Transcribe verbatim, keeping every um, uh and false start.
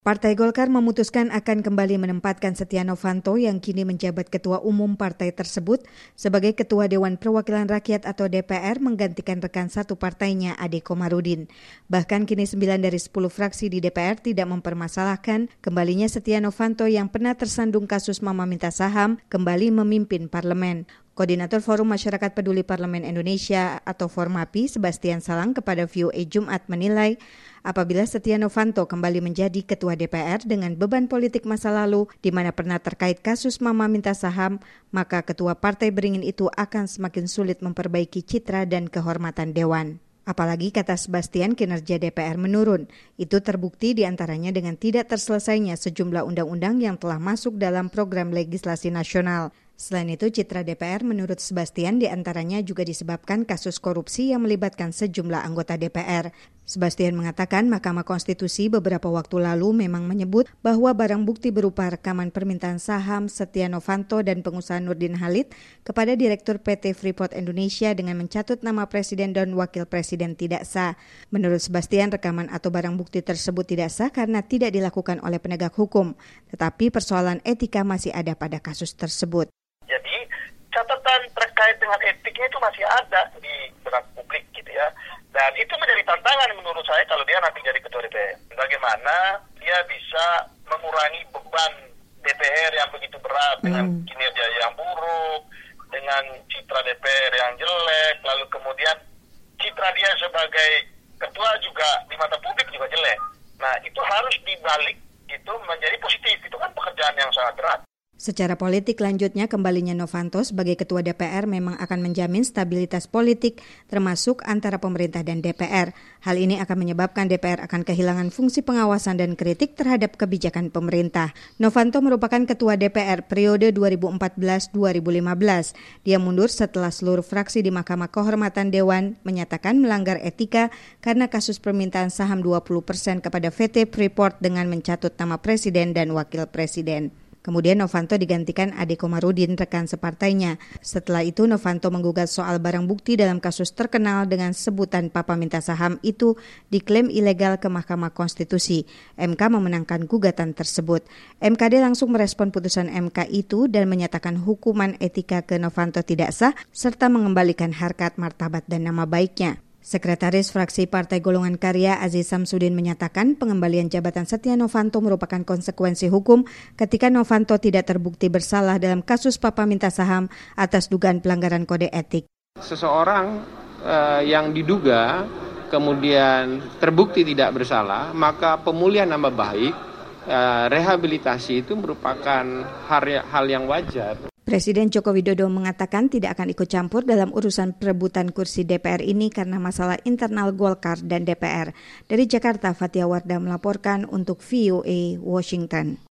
Partai Golkar memutuskan akan kembali menempatkan Setia Novanto yang kini menjabat Ketua Umum partai tersebut sebagai Ketua Dewan Perwakilan Rakyat atau D P R menggantikan rekan satu partainya Ade Komarudin. Bahkan kini sembilan dari sepuluh fraksi di D P R tidak mempermasalahkan kembalinya Setia Novanto yang pernah tersandung kasus mama minta saham kembali memimpin parlemen. Koordinator Forum Masyarakat Peduli Parlemen Indonesia atau Formapi, Sebastian Salang kepada V O A Jumat menilai, apabila Setia Novanto kembali menjadi Ketua D P R dengan beban politik masa lalu di mana pernah terkait kasus mama minta saham, maka Ketua Partai Beringin itu akan semakin sulit memperbaiki citra dan kehormatan Dewan. Apalagi kata Sebastian kinerja D P R menurun. Itu terbukti diantaranya dengan tidak terselesainya sejumlah undang-undang yang telah masuk dalam program legislasi nasional. Selain itu, citra D P R menurut Sebastian diantaranya juga disebabkan kasus korupsi yang melibatkan sejumlah anggota D P R. Sebastian mengatakan Mahkamah Konstitusi beberapa waktu lalu memang menyebut bahwa barang bukti berupa rekaman permintaan saham Setia Novanto dan pengusaha Nurdin Halid kepada Direktur P T Freeport Indonesia dengan mencatut nama Presiden dan Wakil Presiden tidak sah. Menurut Sebastian, rekaman atau barang bukti tersebut tidak sah karena tidak dilakukan oleh penegak hukum, tetapi persoalan etika masih ada pada kasus tersebut. Jadi catatan terkait dengan etiknya itu masih ada di benak publik gitu ya. Dan itu menjadi tantangan menurut saya kalau dia nanti jadi Ketua D P R. Bagaimana dia bisa mengurangi beban D P R yang begitu berat hmm. dengan kinerja yang buruk, dengan citra D P R yang jelek, lalu kemudian citra dia sebagai ketua juga di mata publik juga jelek. Nah itu harus dibalik itu menjadi positif. Itu kan pekerjaan yang sangat berat. Secara politik lanjutnya kembalinya Novanto sebagai Ketua D P R memang akan menjamin stabilitas politik termasuk antara pemerintah dan D P R. Hal ini akan menyebabkan D P R akan kehilangan fungsi pengawasan dan kritik terhadap kebijakan pemerintah. Novanto merupakan Ketua D P R periode dua ribu empat belas sampai dua ribu lima belas. Dia mundur setelah seluruh fraksi di Mahkamah Kehormatan Dewan menyatakan melanggar etika karena kasus permintaan saham dua puluh persen kepada P T Freeport dengan mencatut nama Presiden dan Wakil Presiden. Kemudian Novanto digantikan Ade Komarudin, rekan separtainya. Setelah itu Novanto menggugat soal barang bukti dalam kasus terkenal dengan sebutan Papa Minta Saham itu diklaim ilegal ke Mahkamah Konstitusi. M K memenangkan gugatan tersebut. M K D langsung merespon putusan M K itu dan menyatakan hukuman etika ke Novanto tidak sah serta mengembalikan harkat, martabat dan nama baiknya. Sekretaris Fraksi Partai Golongan Karya Aziz Samsudin menyatakan pengembalian jabatan Setia Novanto merupakan konsekuensi hukum ketika Novanto tidak terbukti bersalah dalam kasus Papa Minta Saham atas dugaan pelanggaran kode etik. Seseorang uh, yang diduga kemudian terbukti tidak bersalah, maka pemulihan nama baik, uh, rehabilitasi itu merupakan hal, hal yang wajar. Presiden Joko Widodo mengatakan tidak akan ikut campur dalam urusan perebutan kursi D P R ini karena masalah internal Golkar dan D P R. Dari Jakarta, Fatia Wardah melaporkan untuk V O A Washington.